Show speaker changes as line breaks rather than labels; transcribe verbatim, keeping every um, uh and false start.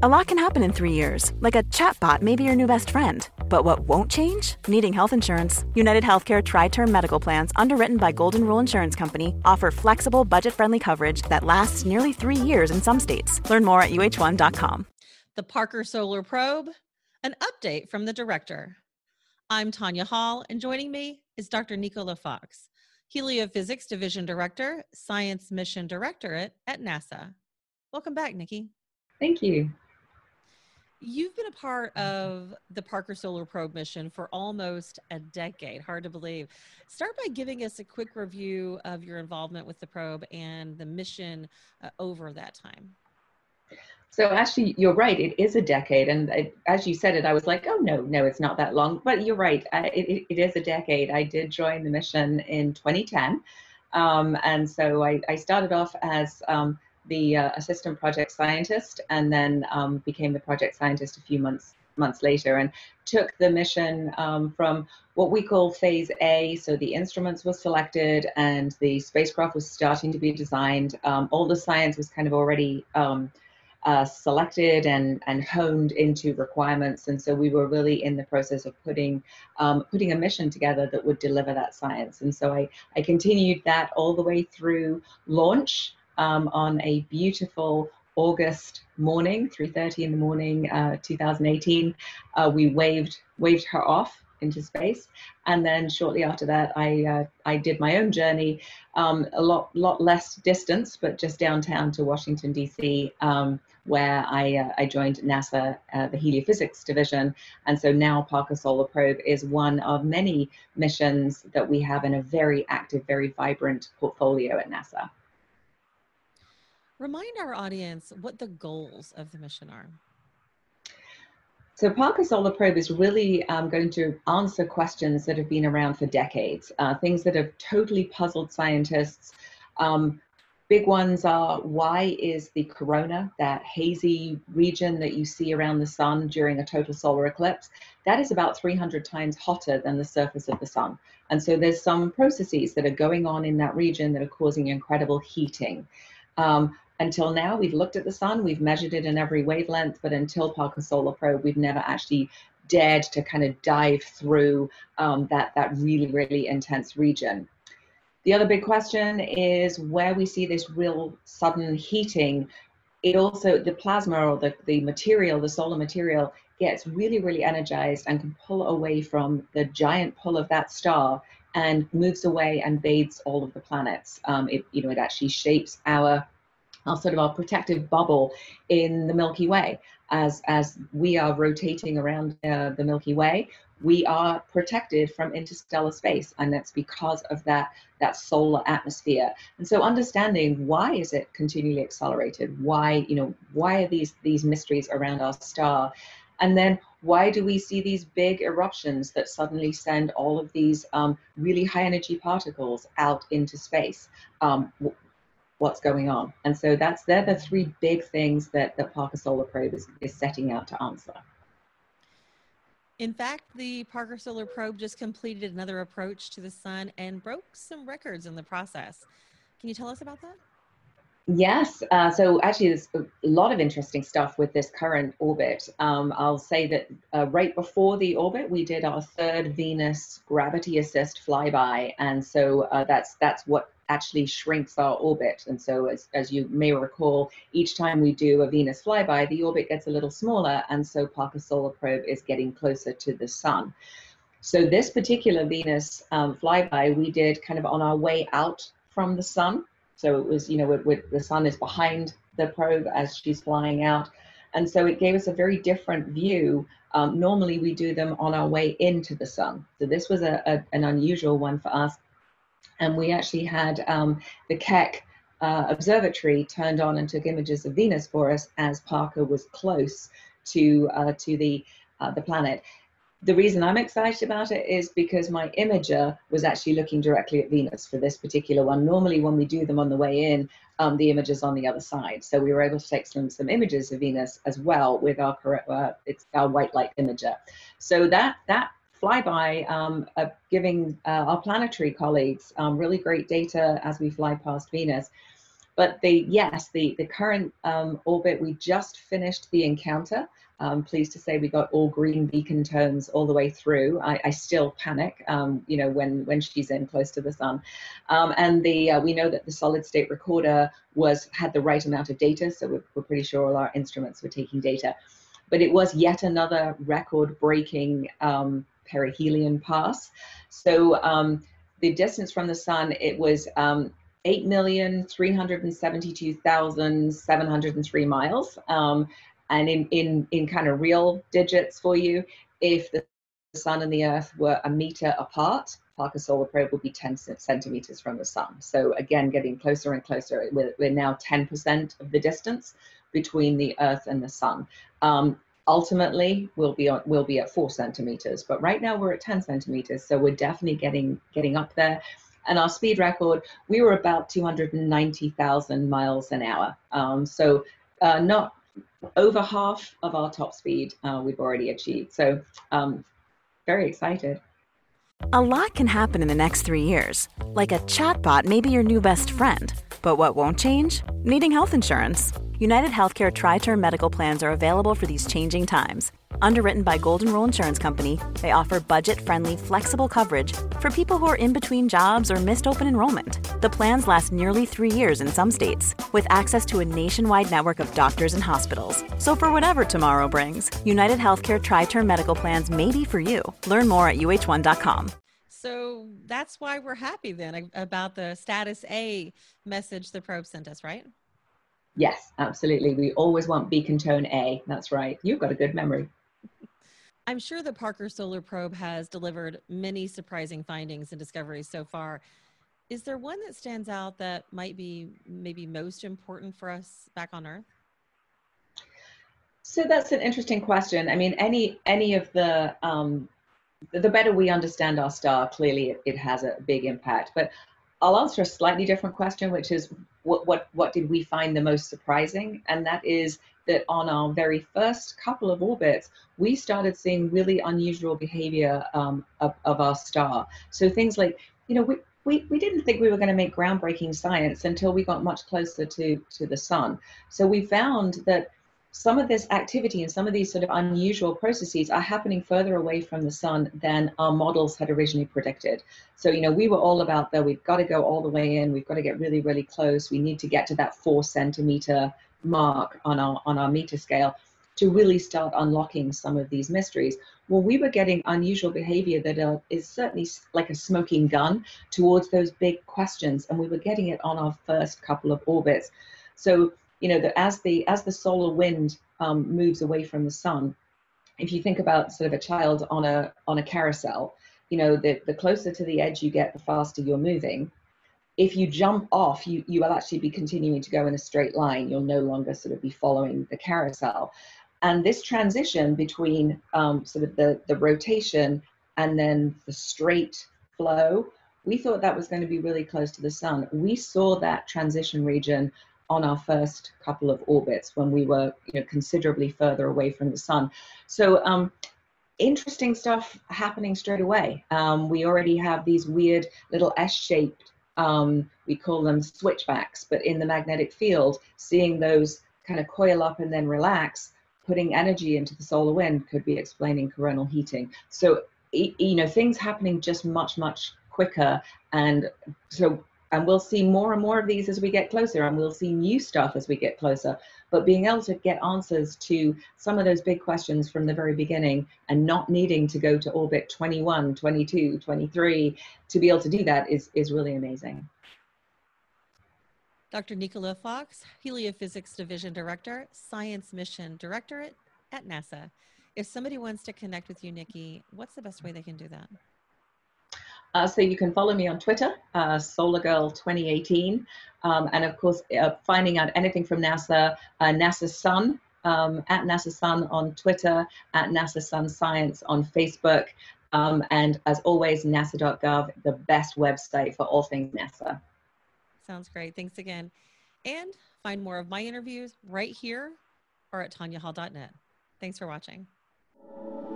A lot can happen in three years, like a chatbot may be your new best friend. But what won't change? Needing health insurance. United Healthcare Tri-Term Medical Plans, underwritten by Golden Rule Insurance Company, offer flexible, budget-friendly coverage that lasts nearly three years in some states. Learn more at U H one dot com.
The Parker Solar Probe, an update from the director. I'm Tanya Hall, and joining me is Doctor Nicola Fox, Heliophysics Division Director, Science Mission Directorate at NASA. Welcome back, Nikki.
Thank you.
You've been a part of the Parker Solar Probe mission for almost a decade. Hard to believe. Start by giving us a quick review of your involvement with the probe and the mission uh, over that time.
So actually, you're right. It is a decade. And I, as you said it, I was like, oh, no, no, it's not that long. But you're right. I, it, it is a decade. I did join the mission in twenty ten. Um, and so I, I started off as um, the uh, assistant project scientist, and then um, became the project scientist a few months months later, and took the mission um, from what we call phase A. So the instruments were selected and the spacecraft was starting to be designed. Um, all the science was kind of already um, uh, selected and, and honed into requirements. And so we were really in the process of putting um, putting a mission together that would deliver that science. And so I, I continued that all the way through launch. Um, on a beautiful August morning, three thirty in the morning, uh, two thousand eighteen, uh, we waved waved her off into space, and then shortly after that, I uh, I did my own journey, um, a lot lot less distance, but just downtown to Washington D C, um, where I uh, I joined NASA, uh, the Heliophysics Division, and so now Parker Solar Probe is one of many missions that we have in a very active, very vibrant portfolio at NASA.
Remind our audience what the goals of the mission are.
So Parker Solar Probe is really um, going to answer questions that have been around for decades, uh, things that have totally puzzled scientists. Um, big ones are, why is the corona, that hazy region that you see around the sun during a total solar eclipse, that is about three hundred times hotter than the surface of the sun. And so there's some processes that are going on in that region that are causing incredible heating. Um, Until now, we've looked at the sun, we've measured it in every wavelength, but until Parker Solar Probe, we've never actually dared to kind of dive through um, that, that really, really intense region. The other big question is where we see this real sudden heating. It also, the plasma or the, the material, the solar material, gets really, really energized and can pull away from the giant pull of that star and moves away and bathes all of the planets. Um, it, you know, it actually shapes our our sort of our protective bubble in the Milky Way. As, as we are rotating around uh, the Milky Way, we are protected from interstellar space, and that's because of that, that solar atmosphere. And so understanding why is it continually accelerated? Why, you know, why are these, these mysteries around our star? And then why do we see these big eruptions that suddenly send all of these um, really high energy particles out into space? Um, what's going on? And so that's they're the three big things that the Parker Solar Probe is, is setting out to answer.
In fact, the Parker Solar Probe just completed another approach to the sun and broke some records in the process. Can you tell us about that?
Yes, uh, so actually there's a lot of interesting stuff with this current orbit. Um, I'll say that uh, right before the orbit, we did our third Venus gravity assist flyby. And so uh, that's that's what actually shrinks our orbit. And so as, as you may recall, each time we do a Venus flyby, the orbit gets a little smaller. And so Parker Solar Probe is getting closer to the sun. So this particular Venus um, flyby, we did kind of on our way out from the sun. So it was, you know, with, with the sun is behind the probe as she's flying out. And so it gave us a very different view. Um, normally we do them on our way into the sun. So this was a, a, an unusual one for us. And we actually had um, the Keck uh, Observatory turned on and took images of Venus for us as Parker was close to, uh, to the, uh, the planet. The reason I'm excited about it is because my imager was actually looking directly at Venus for this particular one. Normally when we do them on the way in, um, the imager's on the other side. So we were able to take some, some images of Venus as well with our, uh, it's our white light imager. So that, that flyby um, uh, giving uh, our planetary colleagues um, really great data as we fly past Venus. but the yes, the the current um, orbit, we just finished the encounter. I'm pleased to say we got all green beacon tones all the way through. I, I still panic, um, you know, when when she's in close to the sun, um, and the uh, we know that the solid state recorder was had the right amount of data, so we're, we're pretty sure all our instruments were taking data. But it was yet another record-breaking um, perihelion pass. So um, the distance from the sun, it was um, eight million three hundred seventy-two thousand seven hundred three miles. Um, and in, in, in kind of real digits for you, if the sun and the Earth were a meter apart, Parker Solar Probe would be ten centimeters from the sun. So again, getting closer and closer. We're, we're now ten percent of the distance between the Earth and the sun. Um, ultimately, we'll be on, we'll be at four centimeters, but right now we're at ten centimeters. So we're definitely getting getting up there. And our speed record, we were about two hundred ninety thousand miles an hour. Um, so uh, not over half of our top speed uh, we've already achieved. So um, very excited.
A lot can happen in the next three years. Like a chatbot may be your new best friend. But what won't change? Needing health insurance. United Healthcare Tri-Term Medical Plans are available for these changing times. Underwritten by Golden Rule Insurance Company, they offer budget-friendly, flexible coverage for people who are in between jobs or missed open enrollment. The plans last nearly three years in some states, with access to a nationwide network of doctors and hospitals. So for whatever tomorrow brings, United Healthcare Tri-Term Medical Plans may be for you. Learn more at U H one dot com.
So that's why we're happy then about the status A message the probe sent us, right?
Yes, absolutely. We always want beacon tone A. That's right. You've got a good memory.
I'm sure the Parker Solar Probe has delivered many surprising findings and discoveries so far. Is there one that stands out that might be maybe most important for us back on Earth?
So that's an interesting question. I mean, any any of the um, the better we understand our star, clearly it, it has a big impact. But I'll answer a slightly different question, which is what what what did we find the most surprising? And that is that on our very first couple of orbits, we started seeing really unusual behavior um, of, of our star. So things like, you know, we, we, we didn't think we were going to make groundbreaking science until we got much closer to, to the sun. So we found that some of this activity and some of these sort of unusual processes are happening further away from the sun than our models had originally predicted. So, you know, we were all about that. We've got to go all the way in. We've got to get really, really close. We need to get to that four centimeter mark on our on our meter scale to really start unlocking some of these mysteries. Well, we were getting unusual behavior that uh, is certainly like a smoking gun towards those big questions, and we were getting it on our first couple of orbits. So, you know, that as the as the solar wind um, moves away from the sun, if you think about sort of a child on a on a carousel, you know, the the closer to the edge you get, the faster you're moving. If you jump off, you, you will actually be continuing to go in a straight line. You'll no longer sort of be following the carousel. And this transition between um, sort of the, the rotation and then the straight flow, we thought that was going to be really close to the sun. We saw that transition region on our first couple of orbits when we were, you know, considerably further away from the sun. So um, interesting stuff happening straight away. Um, we already have these weird little S-shaped Um, we call them switchbacks, but in the magnetic field, seeing those kind of coil up and then relax, putting energy into the solar wind could be explaining coronal heating. So, you know, things happening just much, much quicker. And so, and we'll see more and more of these as we get closer, and we'll see new stuff as we get closer. But being able to get answers to some of those big questions from the very beginning and not needing to go to orbit twenty-one, twenty-two, twenty-three to be able to do that is, is really amazing.
Doctor Nicola Fox, Heliophysics Division Director, Science Mission Directorate at NASA. If somebody wants to connect with you, Nikki, what's the best way they can do that?
Uh, so you can follow me on Twitter, uh, Solar Girl twenty eighteen, um, and of course, uh, finding out anything from NASA, uh, NASA Sun, um, at NASA Sun on Twitter, at NASA Sun Science on Facebook, um, and as always, NASA dot gov, the best website for all things NASA.
Sounds great. Thanks again. And find more of my interviews right here or at tanya hall dot net. Thanks for watching.